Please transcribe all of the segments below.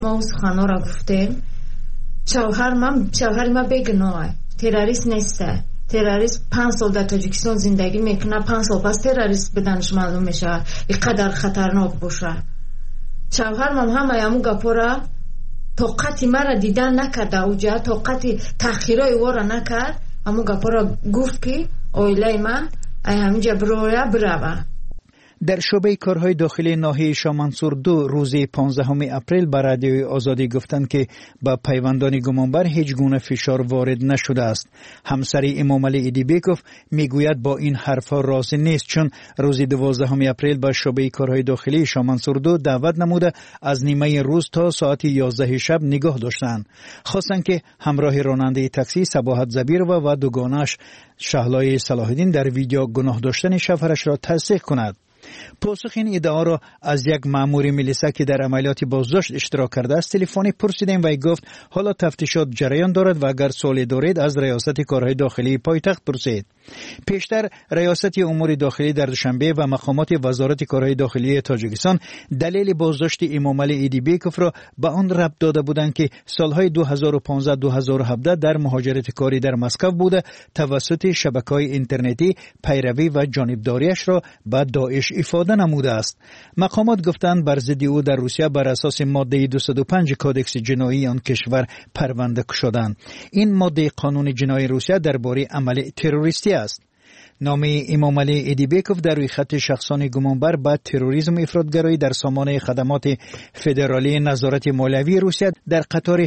ما سخنان را گفتیم. شوهر ما بگناه، تروریست نیسته. تروریست 5 سال در تاجیکستان زندگی میکنه، 5 سال پس تروریست بدنش معلوم میشه اینقدر خطرناک باشه. شوهر من همه همون گپا طاقتی مرا دیدن نکرده، اوجا طاقتی تأخیرای وارا نکرد. همون گپا را گفت که اویله من همینجا بروه. در شعبه کارهای داخلی ناحیه شامنسور 2 روز 15 اپریل به رادیوی آزادی گفتند که با پیوندان گمانبر هیچ گونه فشار وارد نشده است. همسر امام علی ایدیبیکوف میگوید با این حرفا راضی نیست، چون روز 12 اپریل به شعبه کارهای داخلی شامنسور 2 دعوت نموده از نیمه روز تا ساعت 11 شب نگاه داشتند. خواستند که همراه راننده تاکسی صباحت زبیر و دوگانش شهلای صلاح الدین در ویدیو گناه داشتن شوهرش را تصدیق کند. پاسخ این ادعا را از یک مأمور میلیسا که در عملیات بازداشت اشتراک کرده است تلفنی پرسیدیم و ای گفت حالا تفتیشات جریان دارد و اگر سوالی دارید از ریاست کارهای داخلی پایتخت پرسید. پیشتر ریاست امور داخلی در دوشنبه و مقامات وزارت کارهای داخلی تاجیکستان دلیل بازداشت امام علی ایدیبیکوف را به آن ربط داده بودند که سالهای 2015-2017 در مهاجرت کاری در مسکو بوده، توسط شبکه‌های اینترنتی پیروی و جانبداریش را به داعش افاده نموده است. مقامات گفتند بر ضد او در روسیه بر اساس ماده 205 کودکس جنایی آن کشور پرونده شدند. این ماده قانون جنایی روسیه درباره عمل تروریستی است. نام امام علی ایدیبیکوف در روی خط شخصان گمانبر به تروریسم افراطگرایی در سامانه خدمات فدرالی نظارت مالیوی روسیه در قطار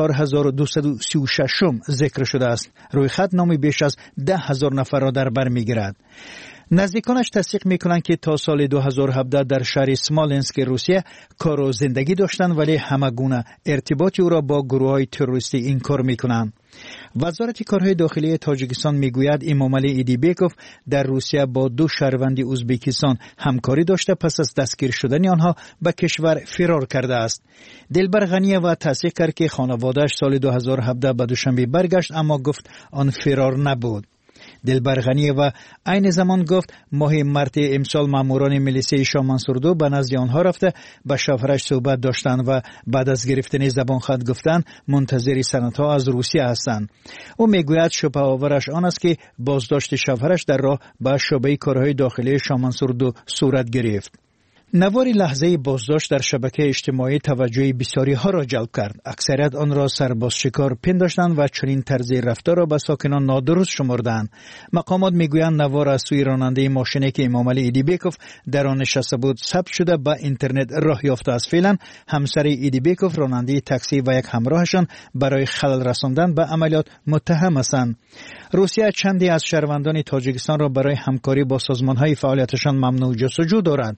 4236 ذکر شده است. روی خط نام بیش از 10,000 نفر را در بر میگیرد. نزدیکانش تصدیق میکنند که تا سال 2017 در شهر سمالنسک روسیه کار و زندگی داشتند، ولی همه گونه ارتباط او را با گروه‌های تروریستی انکار میکنند. وزارت کارهای داخلی تاجیکستان میگوید امام علی ایدیبیکوف در روسیه با 2 شهروند ازبکستان همکاری داشته، پس از دستگیر شدن آنها به کشور فرار کرده است. دلبر غنیه و تصدیق کرد که خانواده‌اش سال 2017 به دوشنبه برگشت، اما گفت آن فرار نبود. دلبر غنیه و عین زمان گفت ماه مارت امسال ماموران میلیسه شامنسور 2 به نزد آنها رفته با شوهرش صحبت داشتند و بعد از گرفتن زبان خط گفتند منتظر سندها از روسیه هستند. او میگوید شبهه آورش آن است که بازداشت شوهرش در راه به شعبه کارهای داخلی شامنسور 2 صورت گرفت. نوار لحظه بازداشت در شبکه اجتماعی توجه بسیاری ها را جلب کرد. اکثریت آن را سرباز شکار پنداشتند و چنین طرز رفتار را به ساکنان نادرست شمردند. مقامات میگویند نوار از سوی راننده ماشینی که امام علی ایدیبیکوف در آن نشسته بود ثبت شده به اینترنت راه یافته است. فعلا همسر ایدیبیکوف راننده تاکسی و یک همراهشان برای خلل رساندن به عملیات متهم هستند. روسیه چندی از شهروندان تاجیکستان را برای همکاری با سازمان‌های فعالیتشان ممنوع جستجو دارند.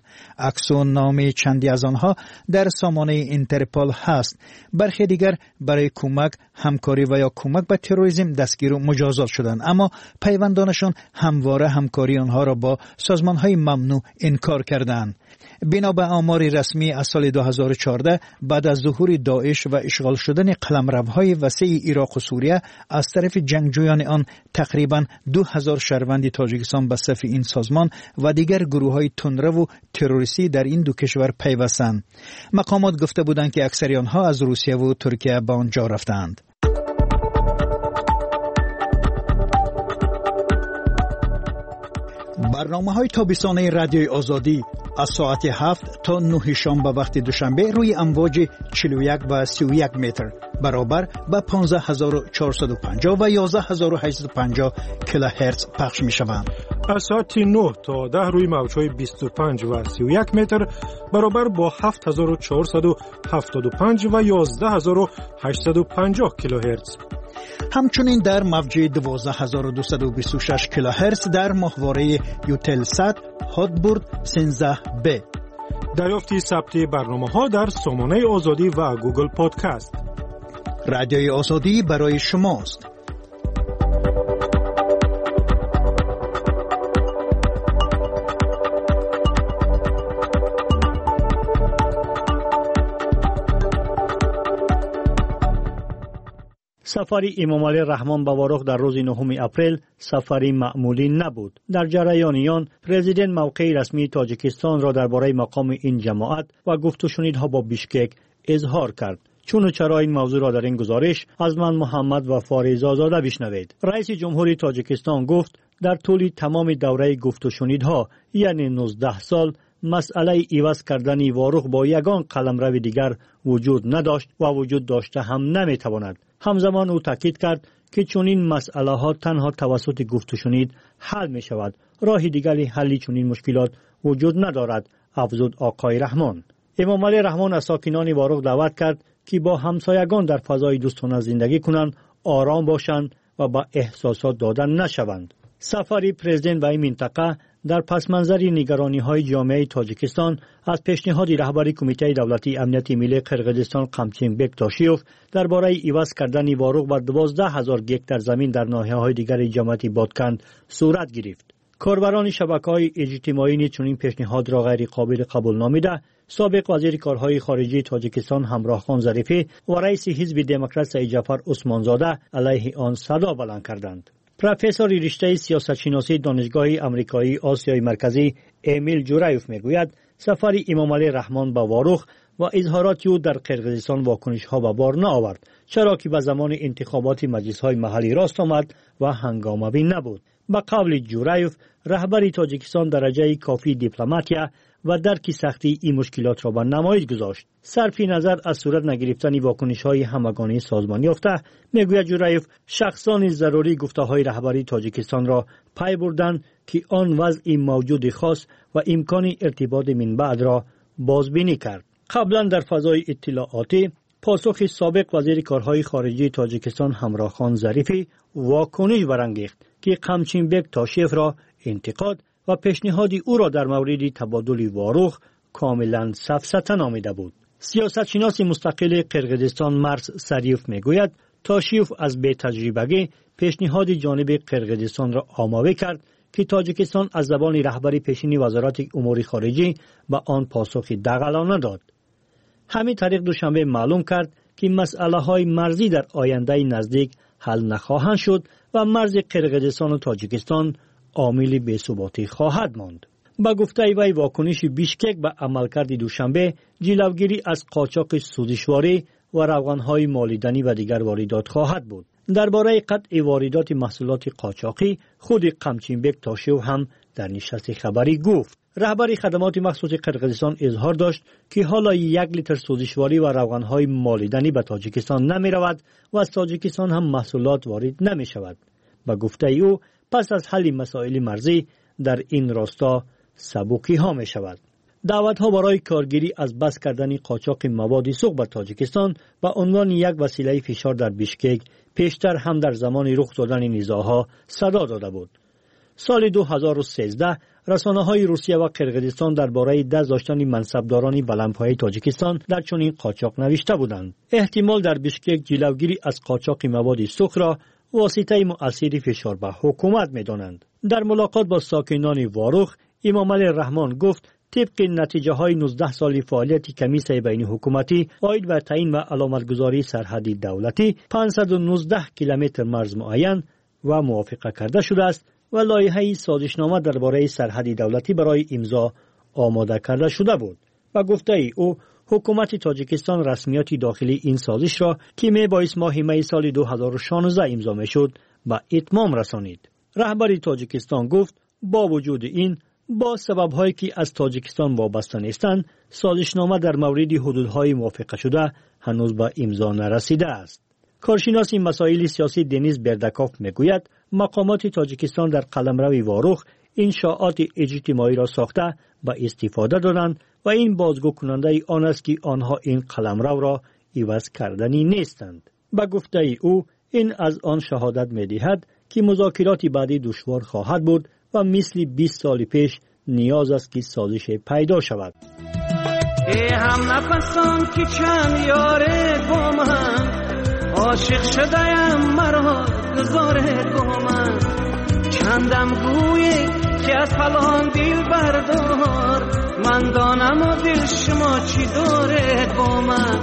و نام چندی از آنها در سامانه اینترپول هست. برخی دیگر برای کمک، همکاری و یا کمک به تروریسم دستگیر و مجازات شدند، اما پیوندانشان همواره همکاری آنها را با سازمان‌های ممنوع انکار کردند. بنا به آمار رسمی از سال 2014 بعد از ظهور داعش و اشغال شدن قلمروهای وسیع عراق و سوریه از طرف جنگجویان آن تقریبا 2000 شهروند تاجیکستان به صف این سازمان و دیگر گروه‌های تندرو و تروریستی در این دو کشور پیوستند. مقامات گفته بودند که اکثر آنها از روسیه و ترکیه به آنجا رفتند. برنامه‌های تابستانه رادیوی آزادی از ساعت 7 تا 9 شام به وقت دوشنبه روی امواج 41 و 31 متر برابر به 15450 و 11850 کیلوهرتز پخش می‌شوند. از ساعت 9 تا 10 روی موج‌های 25 و 31 متر برابر با 7475 و 11850 کیلوهرتز. همچنین در موج 12226 کیلوهرتز در ماهواره یوتلسات هاتبورد 13B. دریافتی ثبت برنامه‌ها در سامانه آزادی و گوگل پادکست. رادیوی آزادی برای شماست. سفر امام علی رحمان بوارق در روز 9 اپریل سفری معمولی نبود. در جریان آن پرزیدنت موقع رسمی تاجیکستان را درباره مقام این جماعت و گفت و شنیدها با بیشکک اظهار کرد. چون و چرا این موضوع را در این گزارش از من محمد و فارز آزاده بشنوید. رئیس جمهوری تاجیکستان گفت در طول تمام دوره گفت و شنیدها یعنی 19 سال مسئله عوض کردن واروق با یگان قلمرو دیگر وجود نداشت و وجود داشته هم نمیتواند. همزمان او تاکید کرد که چون این مسئله ها تنها توسط گفت و شنید حل می شود. راه دیگری حل چون این مشکلات وجود ندارد، افزود آقای رحمان. امام علی رحمان از ساکنان واروق دعوت کرد که با همسایگان در فضای دوستانه زندگی کنند، آرام باشند و با احساسات دادن نشوند. سفری پرزیدنت به این منطقه در پس منظر نگرانی‌های جامعه تاجیکستان از پیشنهاد رهبری کمیته دولتی امنیت ملی قرقیزستان قمچینبک تاشیوف درباره عوض کردن واروق بر 12,000 گیکتار زمین در ناحیه‌های دیگر جمعیت بادکند صورت گرفت. کاربران شبکه‌های اجتماعی چنین پیشنهاد را غیر قابل قبول نامیده، سابق وزیر کارهای خارجه تاجیکستان همراه خان ظریفی و رئیس حزب دموکرات سید جعفر عثمانزاده علیه آن صدا بلند کردند. پروفسور رشته سیاست شناسی دانشگاه آمریکایی آسیای مرکزی امیل جورایف میگوید سفر امام علی رحمان به واروق و اظهارات او در قرقیزستان واکنش‌ها به بار نآورد، چرا که به زمان انتخابات مجلس‌های محلی راست آمد و هنگامه‌بین نبود. به قول جورایف رهبر تاجیکستان درجه کافی دیپلماتیا و درک سختی این مشکلات را به نمایش گذاشت. صرف نظر از صورت نگرفتن واکنش‌های همگانی سازمان یافته، میگوید جورایف شخصان ضروری گفته‌های رهبری تاجیکستان را پی بردند که آن وضع موجود خاص و امکان ارتباط من بعد را بازبینی کرد. قبلا در فضای اطلاعاتی پاسخ سابق وزیر کارهای خارجه تاجیکستان همراه خان ظریفی واکنش برانگیخت که قمچینبک تاشیوف را انتقاد و پیشنهاد او را در مورد تبادل واروق کاملا سفسطه نامیده بود. سیاستشناس مستقل قرقیزستان مرس سریوف میگوید تاشیوف از بی تجربگی پیشنهاد جانب قرقیزستان را آماده کرد که تاجیکستان از زبان رهبری پیشین وزارت امور خارجه به آن پاسخ دغلانه داد. همین طریق دوشنبه معلوم کرد که مسئله های مرزی در آینده نزدیک حل نخواهند شد و مرز قرقیزستان و تاجیکستان عامل بی‌ثباتی خواهد ماند. با گفته وی واکنش بیشکک به عملکرد دوشنبه جلوگیری از قاچاق سوزشواری و روغن‌های مالیدنی و دیگر واردات خواهد بود. درباره قطع واردات محصولات قاچاقی خود قمچینبک تاشیوف هم در نشست خبری گفت. رهبر خدمات مخصوص قرقیزستان اظهار داشت که حالا 1 لیتر سوزشواری و روغن‌های مالیدنی به تاجیکستان نمی رود و از تاجیکستان هم محصولات وارد نمی شود. با گفته او پس از حل مسائل مرزی در این راستا سبکی ها می شود. دعوت ها برای کارگیری از بس کردن قاچاق مواد سوخت به تاجیکستان به عنوان یک وسیله فشار در بیشکک پیشتر هم در زمان رخ دادن نزاع‌ها صدا داده بود. سال 2013 رسانه‌های روسیه و قرقیزستان درباره دست داشتن منصبداران بلندپایه تاجیکستان در چنین قاچاق نوشته بودند. احتمال در بیشکک جلوگیری از قاچاق مواد سوخت را واسطه مؤثری فشار به حکومت می‌دانند. در ملاقات با ساکنان واروق امام علی رحمان گفت طبق نتیجه های 19 سالی فعالیت کمیسیون بین حکومتی عاید به تعیین و علامتگذاری سرحدی دولتی 519 کیلومتر مرز معین و موافقه کرده شده است و لایحه سازشنامه درباره سرحدی دولتی برای امضا آماده کرده شده بود. و گفته او حکومت تاجیکستان رسمیات داخلی این سازش را که میبایست ماه می سال 2016 امضا میشد به اتمام رسانید. رهبر تاجیکستان گفت با وجود این با سبب‌هایی که از تاجیکستان وابسته نیستند سازشنامه در مورد حدودهای موافقه شده هنوز به امضا نرسیده است. کارشناس مسائل سیاسی دنیز بردکاف میگوید مقامات تاجیکستان در قلمرو واروق انشاءات اجتماعی را ساخته به استفاده دادند و این بازگو کننده آن است که آنها این قلمرو را عوض کردنی نیستند. به گفته او این از آن شهادت می‌دهد که مذاکرات بعدی دشوار خواهد بود و مثل 20 سال پیش نیاز است که سازش پیدا شود. ای هم نفسان که چند یاره با من عاشق شده‌ام مرا گذاره با من چندم گویی که از فلان دل بردار من دانم و دل شما چی داره با من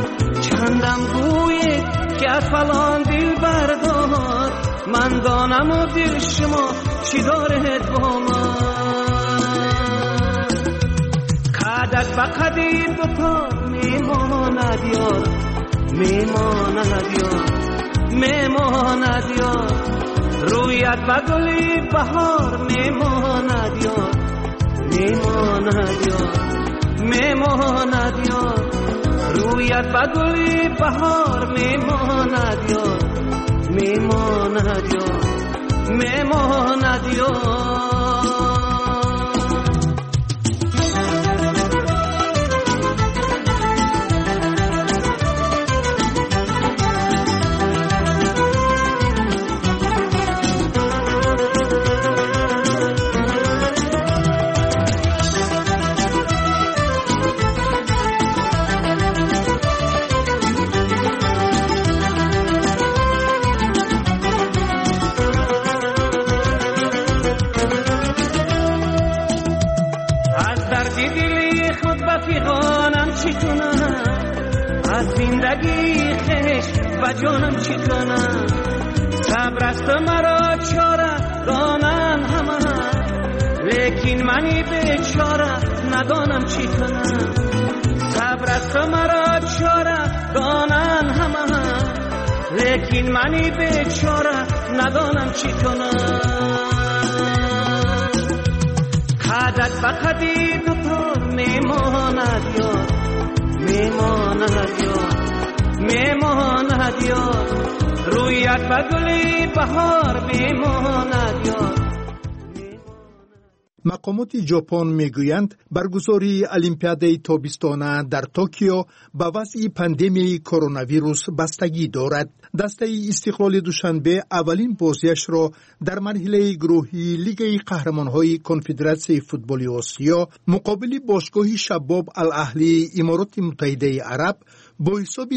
چندم گویی که از فلان دل بردار من دانم و دل شما چی داره با من قدت بقدی دوتا میماند یار میماند یار میماند یار رویت بگلی بهار میماند یار میماند یار میماند یار رویت بگلی بهار میماند یار میماند یار میماند یار زندگی خش و جانم چی کنم صبر است مرا چاره دانم همه لیکن منی بیچاره ندانم چی کنم صبر است مرا چاره دانم همه لیکن منی بیچاره ندانم چی کنم قدت بقدی دوتا میماند یار میماند یار میماند یار رویت بگلی بهار میماند یار. مقامات ژاپن میگویند برگزاری المپیاد تابستانه در توکیو به وضع پاندمی کرونا ویروس بستگی دارد. دسته استقلال دوشنبه اولین بازیش را در مرحله گروهی لیگ قهرمان‌های کنفدراسیون فوتبال آسیا مقابل باشگاه شباب الاهلی امارات متحده عرب با حساب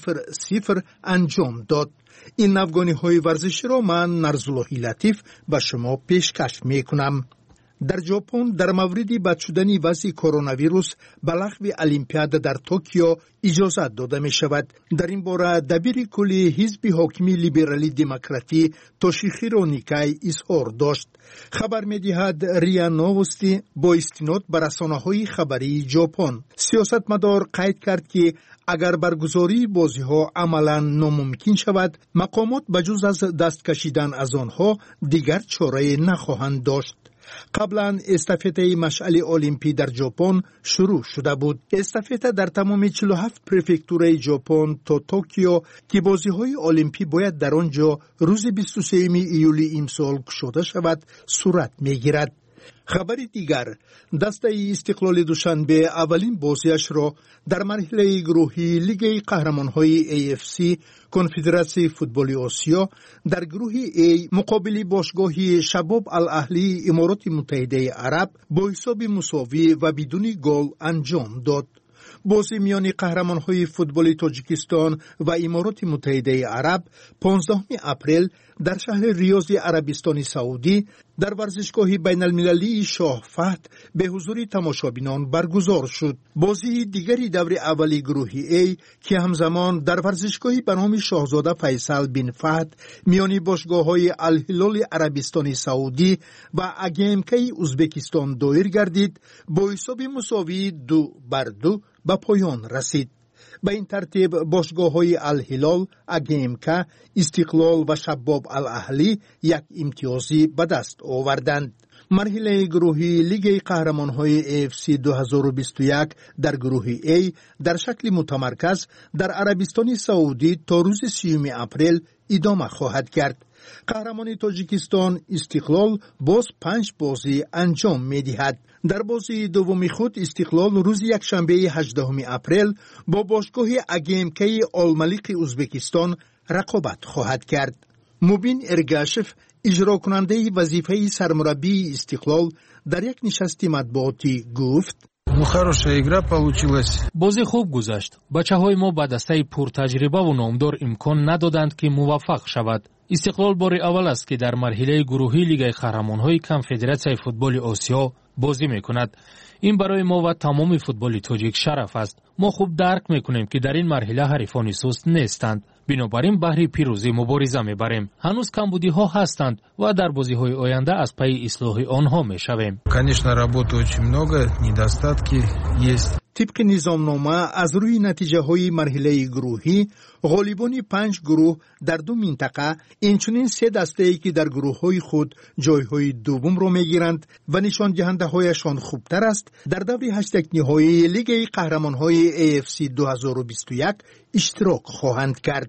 0-0 انجام داد. این افغانی‌های ورزشی را من نرزاللهی لطیف به شما پیشکش میکنم. در ژاپن در مورد بد شدن وضع کرونا ویروس به لغو المپیاد در توکیو اجازه داده می شود. در این باره دبیر کلی حزب حاکمی لیبرالی دموکراتی توشیخیرو نیکای اظهار داشت. خبر می دهد ریا نووستی با استناد بر رسانه‌های خبری ژاپن. سیاستمدار قید کرد که اگر برگزاری بازی‌ها عملاً ناممکن شود، مقامات بجز از دست کشیدن از آنها دیگر چاره نخواهند داشت. قبلا استافته مشعل المپی در ژاپن شروع شده بود. استافته در تمام 47 پرفکتورهای ژاپن تا توکیو که بازی‌های المپی باید در آنجا روز 23 ایولی امسال گشوده شود صورت می‌گیرد. خبر دیگر، دسته استقلال دوشنبه اولین بازیش را در مرحله گروهی لیگ قهرمان‌های AFC کنفدراسیون فوتبال آسیا در گروه A مقابل باشگاه شباب الاهلی امارات متحده عرب با حساب مساوی و بدون گل انجام داد. بازی میان قهرمان‌های فوتبال تاجیکستان و امارات متحده عرب 15 اپریل در شهر ریاض عربستان سعودی در ورزشگاه بین المللی شاه فهد به حضور تماشابینان برگزار شد. بازی دیگری دور اولی گروه A که همزمان در ورزشگاهی به نام شاهزاده فیصل بن فهد میان باشگاه‌های الهلال عربستان سعودی و اگمکی ازبکستان دایر گردید با حساب مساوی 2-2 به پایان رسید. به این ترتیب باشگاه‌های الهلال، اگمک، استقلال و شباب الاهلی یک امتیازی به دست آوردند. مرحله گروهی لیگ قهرمان‌های AFC 2021 در گروه A در شکل متمرکز در عربستان سعودی تا روز 30 اپریل ادامه خواهد کرد. قهرمان تاجیکستان استقلال باز 5 بازی انجام می‌دهد. در بازی دومی خود استقلال روز یکشنبه 18 اپریل با باشگاه اگمکی الملیق ازبکستان رقابت خواهد کرد. مبین ارگاشف اجرا کننده وظیفه سرمربی استقلال در یک نشست مطبوعاتی گفت: بازی خوب گذشت. بچه‌های ما با دسته پرتجربه و نامدار امکان ندادند که موفق شود. استقلال بار اول است که در مرحله گروهی لیگ قهرمان‌های کنفدراسیون فوتبال آسیا بازی می‌کند. این برای ما و تمام فوتبال تاجیک شرف است. ما خوب درک می‌کنیم که در این مرحله حریفان سست نیستند. بنابراین بهر پیروزی مبارزه میبریم. هنوز کمبودی‌ها هستند و در بازی‌های آینده از پی اصلاح آنها میشویم. Конечно, работы очень много, недостатки есть. طبق نظامنامه از روی نتیجه های مرحله گروهی غالبان 5 گروه در 2 منطقه اینچنین 3 دسته ای که در گروه های خود جای های دوم را میگیرند و نشان دهنده هایشان خوبتر است در دور 8 نهایی لیگ قهرمان های AFC 2021 اشتراک خواهند کرد.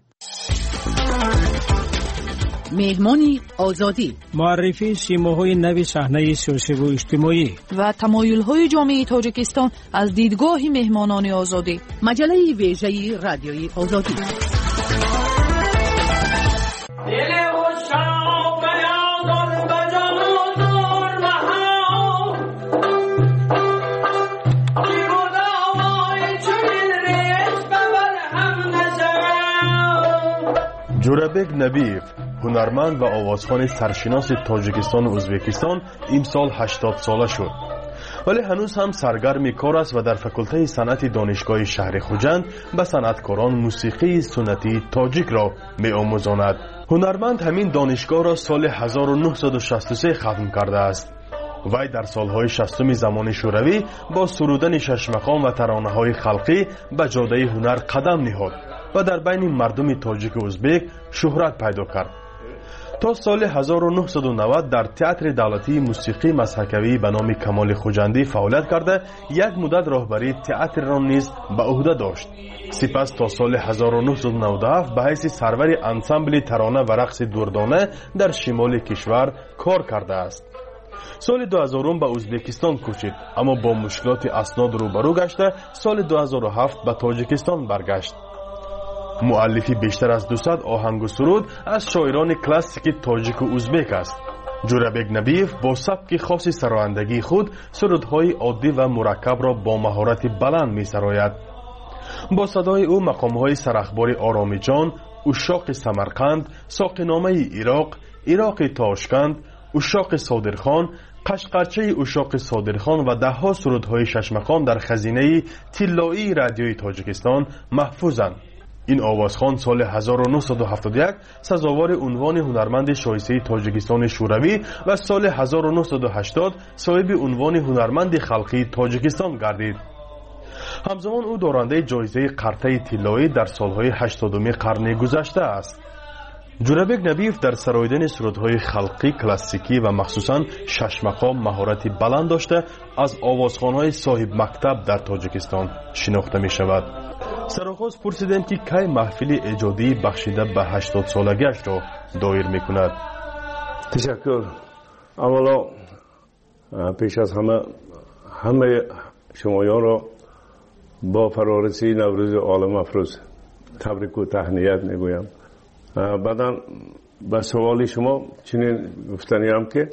مهمانی آزادی، معرفی سیماهای نو صحنه سیاسی و اجتماعی و تمایل‌های جامعه تاجیکستان از دیدگاه مهمانان آزادی. مجله ویژه رادیوی آزادی. جورابک نبیف، هنرمند و آوازخوان سرشناس تاجیکستان و ازبکستان، امسال 80 ساله شد. ولی هنوز هم سرگرم کار است و در فکلته صنعت دانشگاه شهر خوجند به صنعتکاران موسیقی سنتی تاجیک را می‌آموزاند. هنرمند همین دانشگاه را سال 1963 ختم کرده است. وی در سالهای 60 زمان شوروی با سرودن ششمقام و ترانه‌های خلقی به جاده هنر قدم نهاد و در بین مردم تاجیک و ازبک شهرت پیدا کرد. تا سال 1990 در تئاتر دولتی موسیقی مسحکوی به نام کمال خوجندی فعالیت کرده یک مدت راهبری تئاتر را نیز به عهده داشت. سپس تا سال 1997 به حیث سرور انسامبل ترانه و رقص دردانه در شمال کشور کار کرده است. سال 2000 به ازبکستان کوچید، اما با مشکلات اسناد روبرو گشته سال 2007 به تاجیکستان برگشت. مؤلفی بیشتر از 200 آهنگ و سرود از شاعران کلاسیک تاجیک و ازبک است. جورابک نبیف با سبک خاص سرایندگی خود سرودهای عادی و مرکب را با مهارت بلند می سراید. با صدای او مقامهای سرخبار آرامی جان، اشاق سمرقند، ساقینامه عراق، عراق تاشکند، اشاق صادرخان، قشقرچه اشاق صادرخان و دهها سرودهای ششمقام در خزینه طلایی رادیوی تاجیکستان محفوظند. این آوازخوان سال 1971 سزاوار عنوان هنرمند شایسته تاجیکستان شوروی و سال 1980 صاحب عنوان هنرمند خلقی تاجیکستان گردید. همزمان او دارنده جایزه قرطه طلایی در سالهای 80 قرن گذشته است. جورابک نبیف در سراییدن سرودهای خلقی کلاسیکی و مخصوصاً ششمقام مهارتی بلند داشته از آوازخوانهای صاحب مکتب در تاجیکستان شناخته می شود. سرآغاز پرسیدم که کی محفل ایجادی بخشیده به 80 سالگیش را دایر می کند. تشکر. اولا پیش از همه شمایان را با فرارسی نوروز عالم افروز تبریک و تهنیت می گویم. بعدا به سوال شما چنین گفتنیم که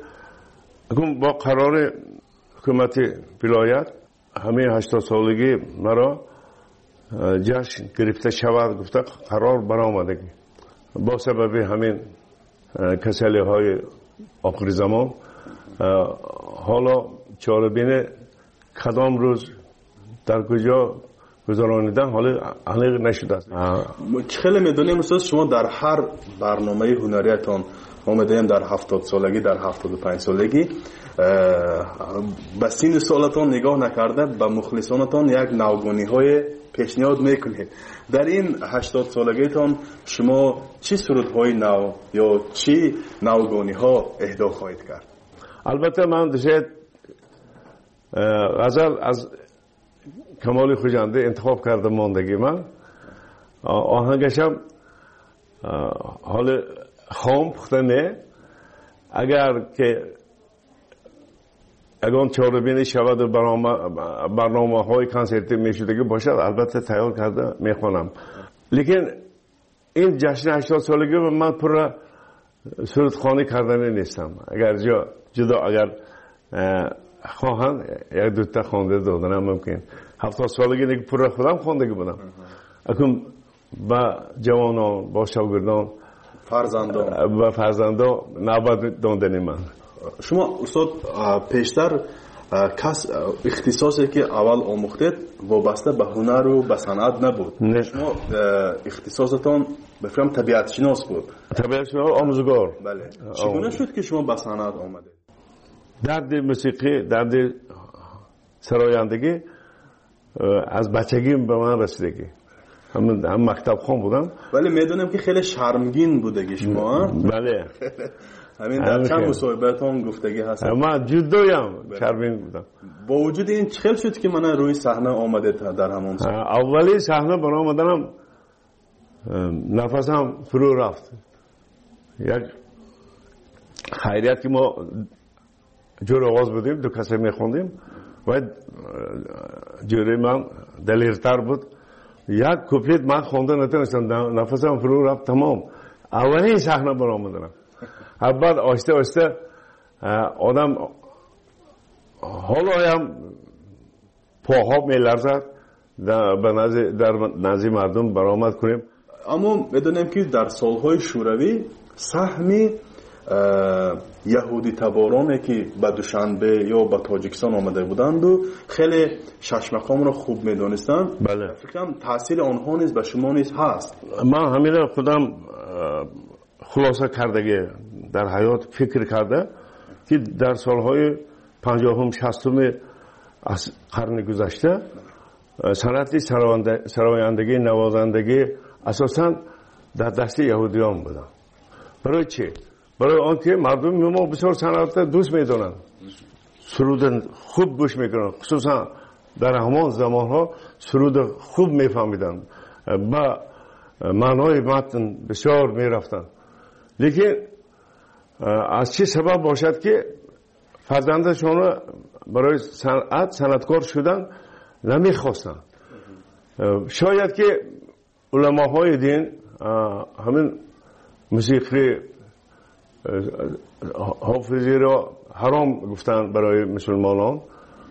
با قرار حکومت ولایت همه 80 سالگی مرا جشن گرفته شود گفته قرار برآمدگی با سبب همین کسلی های آخر زمان حالا چاره‌بین کدام روز در کجا گذرانیدن حالا علق نشده است. خیلی میدونیم استاد شما در هر برنامه هنریتان ما میدونیم در 70 سالگی در 75 سالگی به سن سالتان نگاه نکرده به مخلصانتان یک نوگانی های پیشنهاد میکنید. در این 80 سالگیتان شما چی سرودهای نو یا چی نوگانی ها اهدا خواهید کرد؟ البته من دشت غزل از کمال خوجنده انتخاب کرده ماندگی من آهنگشم حال خام پخته نه اگر که اگه چهاربینی شود و برنامه های کنسرتی میشدگی باشد البته تیار کرده میخوانم. لیکن این جشن 80 سالگی من پر سرودخوانی کردنی نیستم. اگر جدا اگر خواهند یک دوتا خوانده دادنم ممکن 70 سالگی دیگه پر خودم خوندگی بودم. اکنون با جوانان با شاگردان فرزندان و فرزندان نوبت دادنی من. شما استاد پیشتر کس اختصاصی که اول آموختید وابسته به هنر و به صنعت نبود. شما اختصاصتان بفرم طبیعت شناس بود. طبیعت شناس آموزگار. بله. چگونه شد که شما به صنعت آمدید؟ درد موسیقی، درد سرایندگی از بچگیم به من رسیدگی. هم مکتب خون بودم. ولی میدونم که خیلی شرمگین بودگی شما. بله. همین در چند مصاحبه‌تون گفتگی هست. من جدویم شرمگین بودم. با وجود این چه شد که من روی صحنه آمده در همون سال؟ اولی صحنه برام آمدم نفسم فرو رفت. یک خیریت که ما جور آواز بودیم، دو کسی میخوندیم و جوری من دلیرتر بود. یک کوپلیت من خونده نتونستم، نفسم فرو رفت تمام. اولی صحنه برام آمدم. بعد آسته آسته آدم حالا هم پاها میلرزد در نزد مردم برآمد کنیم. اما بدونیم که در سالهای شوروی سهم یهودی تبارانی که به دوشنبه یا به تاجیکستان آمده بودند و خیلی ششمقام را خوب میدونستند. بله. فکرم تاثیر آنها نیز به شما نیز هست. من همین خودم خلاصه کردگی در حیات فکر کرده که در سالهای 50 60 از قرن گذشته صنعت سرایندگی نوازندگی اساساً در دست یهودیان بودن. برای چی؟ برای آنکه مردم ما بسیار صنعت دوست میدونن، سرود خوب گوش میکنن، خصوصا در همان زمانها سرود خوب میفهمیدن، با معنای متن بسیار میرفتن. لیکن از چه سبب باشد که فرزندشون برای صنعتکار شدن نمیخواستن؟ شاید که علماهای دین همین موسیقی حافظی را حرام گفتن برای مسلمانان،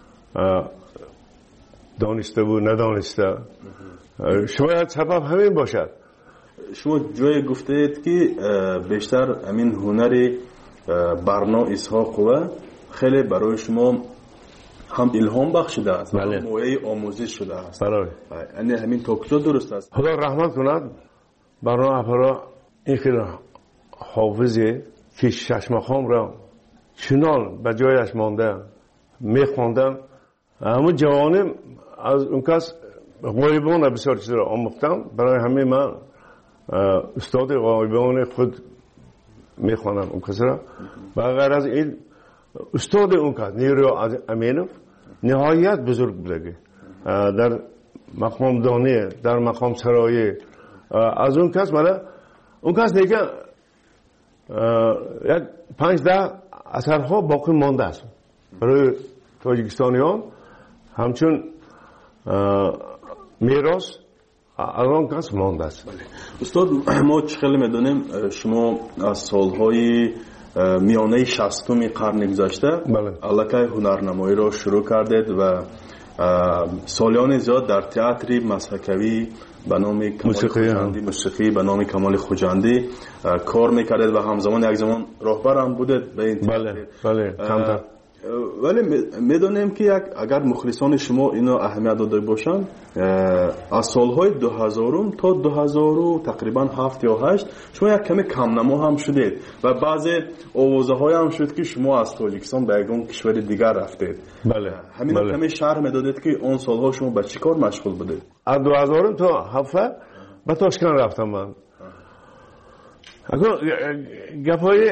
دانسته و ندانسته. شاید سبب همین باشد. شما جای گفتید که بیشتر همین هنر برنا اسحاق و خیلی برای شما هم الهام بخشیده است، بله. موعظه آموزش شده است. برای یعنی همین توکلو درست است. خدا رحمت کند برای افرا این خیلی حافظی که ششمخام را چنان به جایش مانده میخواندن. همون جوانم از اون کس غایبان بسیار چیز را آموختم. برای همه من استاد غایبان خود میخوانم اون کس را. و غیر از این استاد اون کس نیرو امینوف نهایت بزرگ بودگی در مقام دانی، در مقام سرایی. از اون کس مالا اون کس دیگه یک 5-10 اثرها باقی مانده است برای تاجیکستانیان، همچون میراث از اون کس مانده است. استاد ما خیلی میدونیم شما از سالهای میانه 60 قرن گذشته الکی هنرنمایی را شروع کردید و سالیان زیاد در تئاتر مسحکوی به نام کمال خوجندی، موسیقی به نام کمال خوجندی کار میکردید و همزمان یک زمان راهبر هم بودید به این بله بله کمتر. ولی میدونیم که اگر مخلصان شما اینو اهمیت داده باشند از سالهای 2000 تا 2000 تقریبا 7 یا 8 شما یک کمی کم نما هم شدید و بعضی آوازه های هم شد که شما از تاجیکستان به یک کشور دیگر رفتید. بله همین بله. کمی شرح میدادید که اون سالها شما به چی کار مشغول بودید؟ از 2000 تا 7 به تاشکند رفتم من. گپای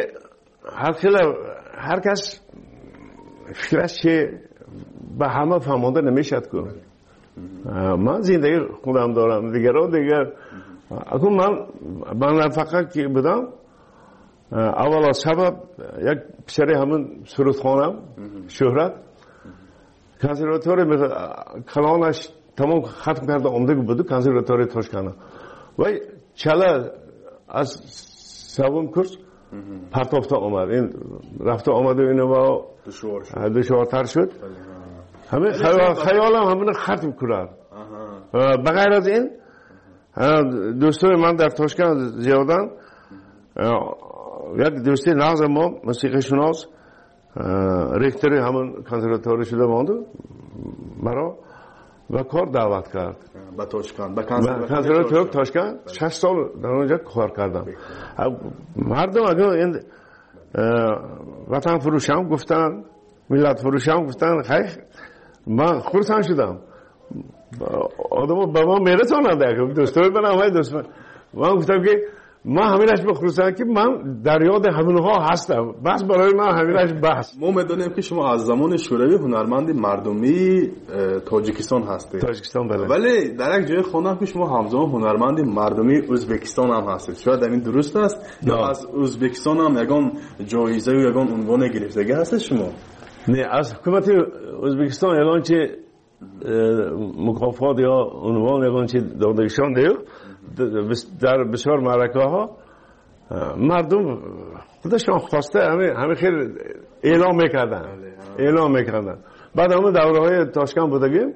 هر کس فکرش که به همه فهمانده نمیشد کنه. من زندگی خودم دارم، دیگران دیگر. اکنون من فقط که بودم اول از سبب یک پسری همون سرودخانم شهرت کنسرواتوری کلانش تمام ختم کرده آمده بود کنسرواتوری تاشکند و چله از سوم کورس پرتافته آمد. این رفته آمده اینو با دشوارتر شد. همه خیالم همین ختم کرد. بغیر از این دوستای من در تاشکند زیادن. یک دوستی ناز ما موسیقی شناس رکتری همون کنسرواتوری شده ماند مرا و کار دعوت کرد به تاشکند به کنسرواتوری تاشکند 6 سال در اونجا کار کردم. مردم اگر این وطن فروشم گفتن ملت فروشم گفتن خیلی من خورسان شدم آدم با ما میرسانند دوستای من همه دوست من گفتم که ما همینش بخصوصا که من در یاد همونها هستم بس برای من همینش بس. ما میدونیم که شما از زمان شوروی هنرمند مردمی تاجیکستان هستید. تاجیکستان بله. ولی در یک جای خوندم که شما همزمان هنرمند مردمی ازبکستان هم هستید. شاید این درست است یا از ازبکستان هم یگان جایزه و یگان عنوان گرفتگی هست شما؟ نه از حکومت ازبکستان یگان چه مکافات یا عنوان یگان چه دادگیشان دیو در بسیار معرکه ها مردم خودشان خواسته همه خیلی اعلام میکردن بعد همون دوره های تاشکند بودگیم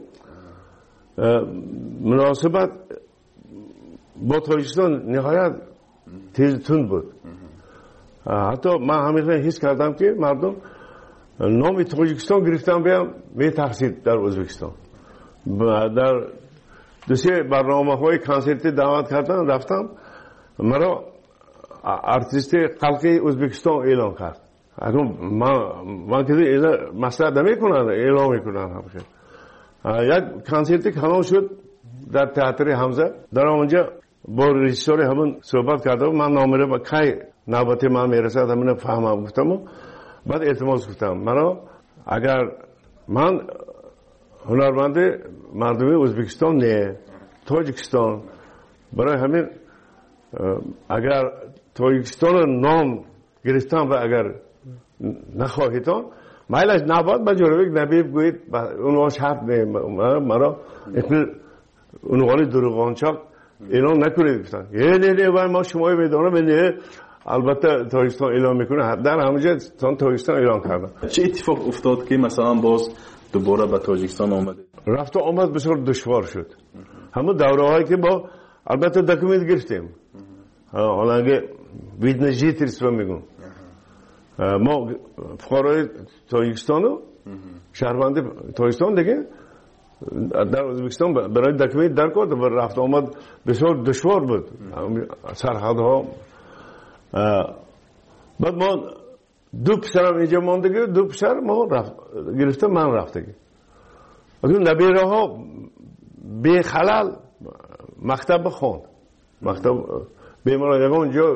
مناسبت با تاجیکستان نهایت تیز تند بود. حتی من همیشه حس کردم که مردم نام تاجیکستان گرفتن بیام می تحصیل در ازبکستان. در دوسیه برنامه های کنسرتی دعوت کردن رفتم مرا ارتیست خلقی ازبکستان اعلام کرد. من که مسئله نمیکنن اعلام میکنن همشه. یک کنسرتی کانال شد در تئاتر حمزه در اونجا با رژیسور همون صحبت کردم من نامره با کی نوبت من میرسد همین فهمم گفتم بعد التماس گفتم مرا اگر من هنرمند مردمی ازبکستان نه تاجیکستان برای همین اگر تاجیکستان نام گرفتم و اگر نخواهیدان مایلش نباد با جورویک نبی بگویید اونها شرط نه مرا اونوانی دروغانچاک اعلام نکنید گفتن نه ما شما میدانم نه البته تاجیکستان اعلام میکنه در همونجا تاجیکستان اعلام کردن. چه اتفاق افتاد که مثلا باز دوباره به تاجیکستان آمدید؟ رفت و آمد بسیار دشوار شد. همون دوره هایی که با البته دکومنت گرفتیم حالا اگه ویدنجیت رسو میگم ما فقرای تاجیکستان و شهروند تاجیکستان دیگه در ازبکستان برای دکومنت در کرد و رفت آمد بسیار دشوار بود سرحدها. بعد ما دو پسرم اینجا ماندگی دو پسر ما گرفته من رفتگی اگر نبیره ها بی خلال مکتب خوند مکتب بیماران یکم اونجا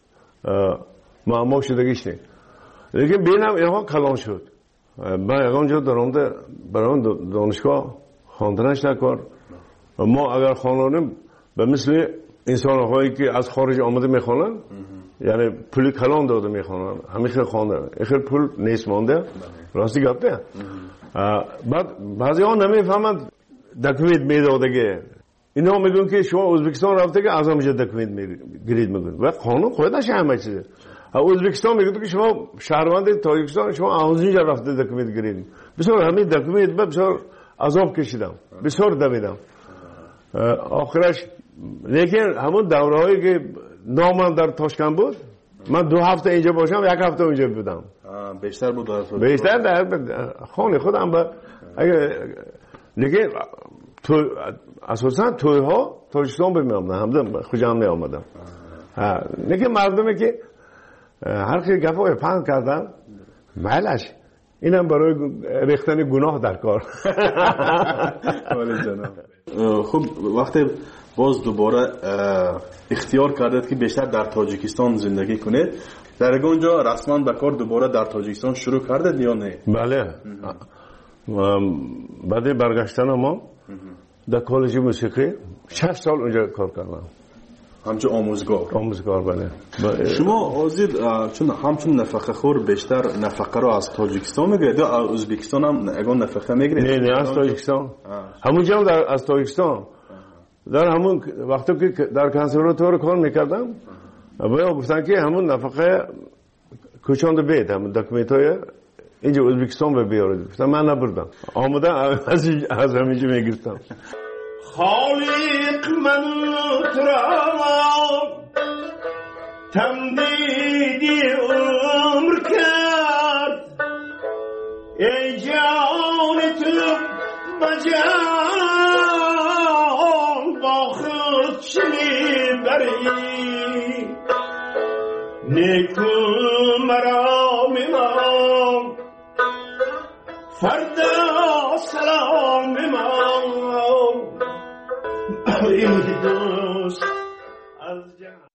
معما شدگیش نید لیکن بینم اینها کلان شد من یکم اونجا درامده برای دانشگاه خواندنش نکار ما اگر خوانانیم به مثل انسان هایی که از خارج آمده میخوانن یعنی پول کلان داده میخوانن همیشه خوانده اخیر پول نیست مانده راستی گفته بعد بعضی ها نمیفهمند دکومنت میدادگه اینا میگن که شما ازبکستان رفته که از همینجا دکومنت گرید میگن و قانون خودش همه چیزه. ازبکستان میگه که شما شهروند تاجیکستان شما از اینجا رفته دکومنت گرید بسیار همین دکومنت بسیار عذاب کشیدم بسیار دویدم آخرش. لیکن همون دوره هایی که نامم در تاشکند بود من 2 هفته اینجا باشم 1 هفته اونجا بودم. بیشتر بود بیشتر در خانه خودم با لیکن اساسا توی ها تاجیکستان بمیامدن همزم خوشم نیامدم لیکن مردمی که هر که گفای پند کردن مالش اینم برای ریختن گناه در کار. خب وقتی باز دوباره اختیار کردید که بیشتر در تاجیکستان زندگی کنید در اونجا رسما به کار دوباره در تاجیکستان شروع کردید یا نه؟ بله بعد برگشتن ما در کالج موسیقی 6 سال اونجا کار کردم همچون آموزگار بله. شما آزید چون همچون نفقه خور بیشتر نفقه رو از تاجیکستان میگیرید یا از ازبکستان هم اگه نفقه میگیرید؟ نه از تاجیکستان همونجا هم از تاجیکستان در همون وقتی که در کنسرواتوار کار میکردم باید گفتن که همون نفقه کوچاند بید همون دکومنت های اینجا ازبکستان به بیارید گفتم من نبردم آمده از همینجا میگرفتم. خالق من ترام تمدیدی عمر کرد ای جان تو بجان با خود چه میبری نیکو مرا میمان فردا سلام میمان ای دوست از جان